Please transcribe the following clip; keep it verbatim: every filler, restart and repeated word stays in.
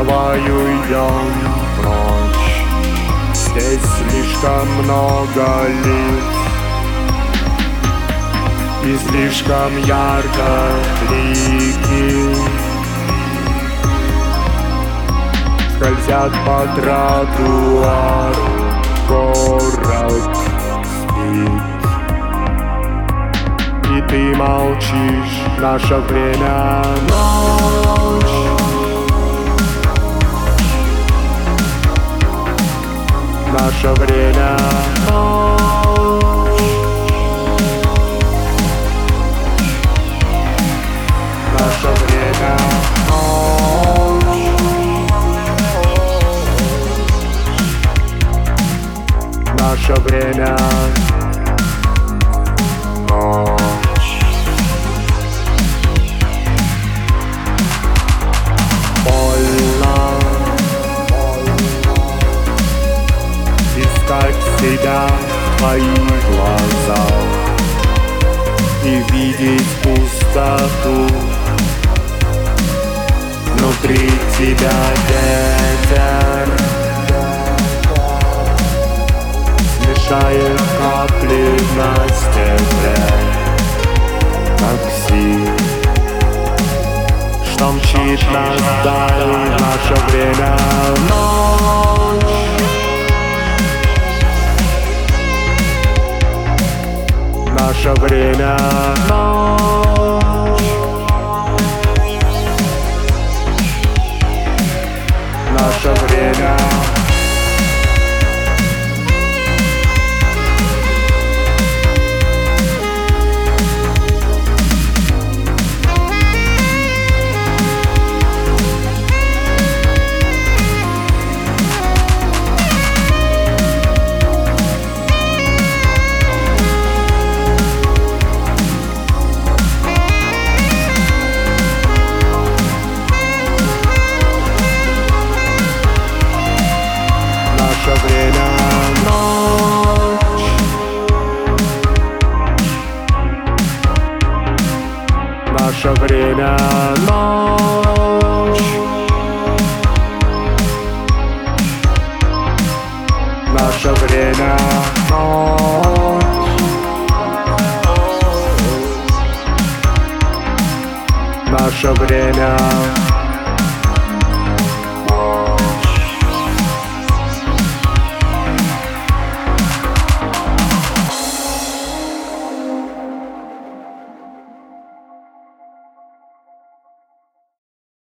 твою идем прочь. Здесь слишком много лиц и слишком ярко блики скользят по тротуару. Город спит, и ты молчишь. Наше время — ночь. Наше время — ночь. Наше время — ночь. Наше время — ночь. Больно искать себя в твоих глазах и видеть пустоту. Внутри тебя ветер смешает капли на стекле такси, что мчит нас вдаль. Наше время — ночь. Наше время — ночь. Наше время — наше время — ночь. Наше время — ночь. Наше время — ночь. Наше время